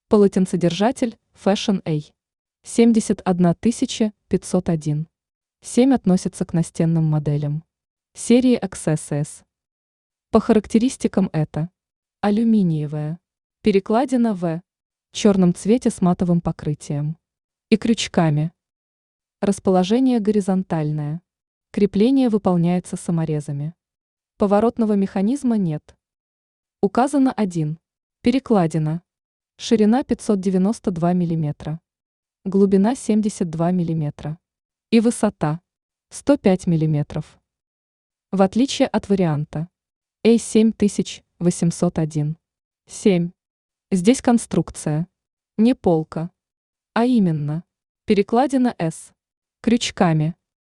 Полотенцедержатель Fashion A. 71 501. 7 относится к настенным моделям. Серии XSS. По характеристикам это алюминиевая, перекладина в черном цвете с матовым покрытием и крючками. Расположение горизонтальное. Крепление выполняется саморезами. Поворотного механизма нет. Указано 1. Перекладина. Ширина 592 мм. Глубина 72 мм. И высота 105 мм. В отличие от варианта A7801. 7. Здесь конструкция. Не полка. А именно. Перекладина S. Крючками.